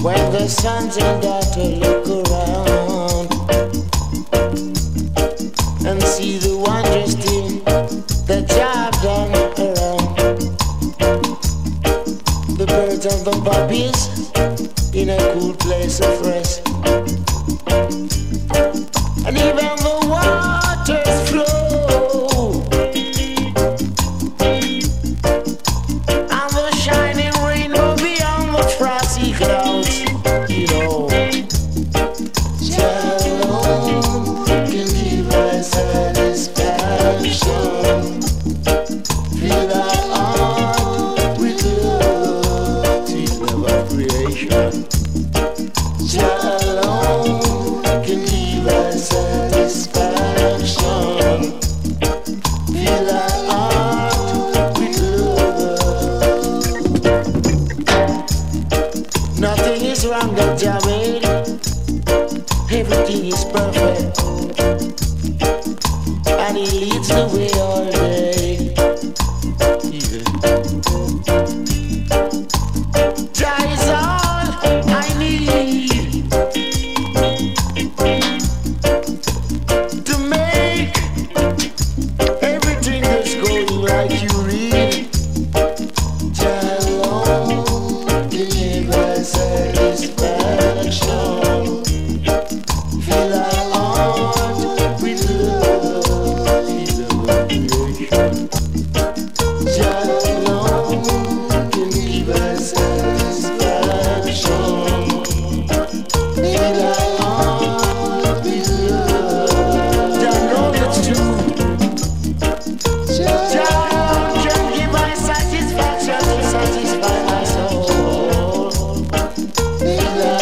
When the sons and daughters look around and see the wondrous thing that Jah done around, the birds and the puppies in a cool place of rest, and even the waters flow, and the shining rainbow beyond the frosty clouds. You know, Jah alone can give us satisfaction. Fill our heart with love, till of creation. Jah alone can give us satisfaction. Fill our heart with love. Nothing is wrong that Jah made. Everything is perfect, and He leads the way all day. Jah is all I need to make everything that's going like you read. Jah alone can give us satisfaction. Fill our heart with love, creation. Jah alone can give us satisfaction. Fill our heart with love. Jah knows it's true. Jah alone can give us satisfaction to satisfy my soul. Fill our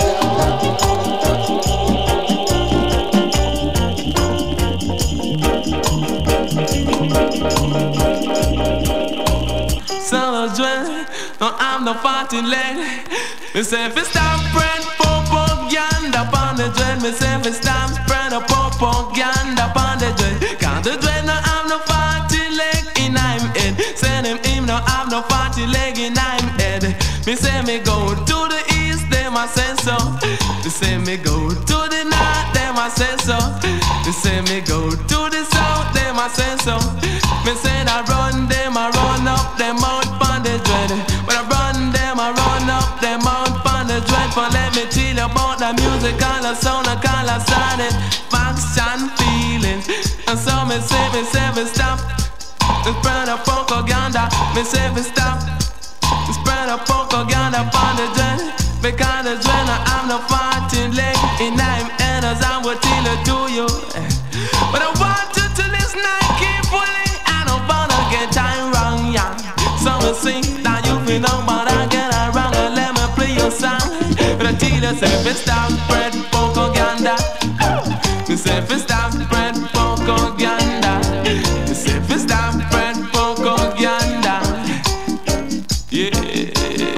Solo dwell, no I'm no party lady. Me say fi stop spread propaganda upon the dread. Me say fi stop spread a propaganda upon the dread. Cause the dread no have no party leg in I'm head. Send him no have no party leg in I'm head. Me say me go to the east, them I say so. Me say me go to the north, them I say so. Me say me go to the south, them I say so. Me say I run them, I run up them out pon the dread. When I run them, I run up them out pon the dread. For let me tell you about the music and the sound and all the sounding, facts and feelings. And so me say we stop. Me spread a propaganda. Me say we stop. Me spread a propaganda pon the dread. Because the dread I have no party leg in I'm head as I will tell it to you. But I want you to listen carefully. I don't wanna get time wrong, yeah. So me sing that you feel no, but I get it wrong. And let me play your song. But I tell you, say fi stop spread propaganda. Me say fi stop spread propaganda. Me say fi stop spread propaganda. Yeah.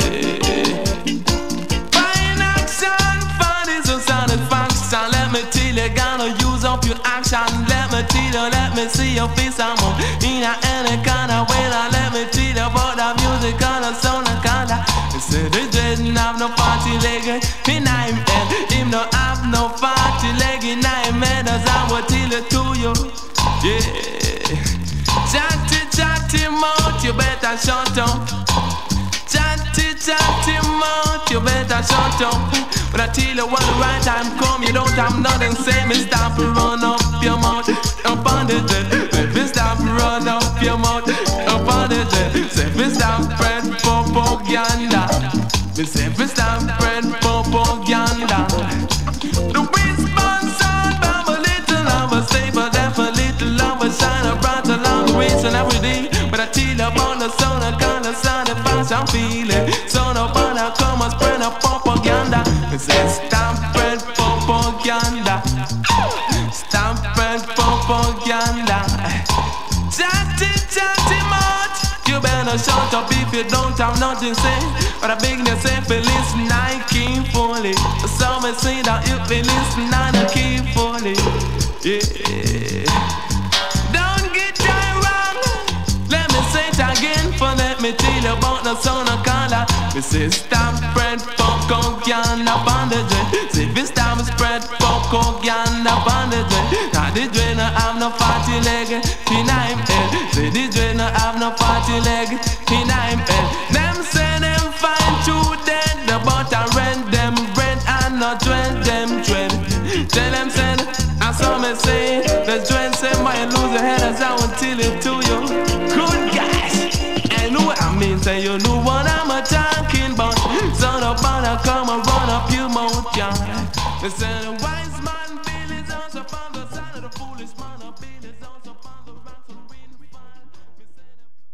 Find action for this satisfaction. Let me tell you, gotta use up your action. Let me tell you, let me see your face some more. In any kind of way, now let me tell you about the music and the sound and color. He said the didn't have no party leg in I'm head. Him no have no party leg in I'm head. As I will tell it to you. Yeah. Chatty mouth, you better shut up. Chatty mouth, you better shut up. But I tell you when the right time come, you don't have nothing say. Me stop run up your mouth up on the jet. Me stop run up your mouth up on the jet. Say me stop spread propaganda. Me say me stop spread propaganda. The response sound from a little of a stay, but that a little of a shine a bright along the reach and every day. But I tell you about the sound and kind of sound and fast I'm feeling. So nobody come and spread a propaganda. Me say stop spread propaganda. Stop spread propaganda. Chatty mouth, you better shut up if you don't have nothing to say. But I beg you say for listen, I keep fully. So me say that if you listen, I keep fully. Yeah. Don't get that wrong. Let me say it again, for let me tell you about the sound of color. Me say stop spread propaganda. propaganda upon the dread. Say this time we spread propaganda upon the dread. Now the dread no have no fatty leg in him head. Say the dread no have no fatty leg in him head. Them say them find you dead, but I rent them rent and not rent them dread. Tell them say, I saw me say, the dread say might lose your head as I will tell it to you. Good guys, I know what I mean, say you know what I'm talking about. Son of man, come and run up your mouth, yeah. They say the wise man.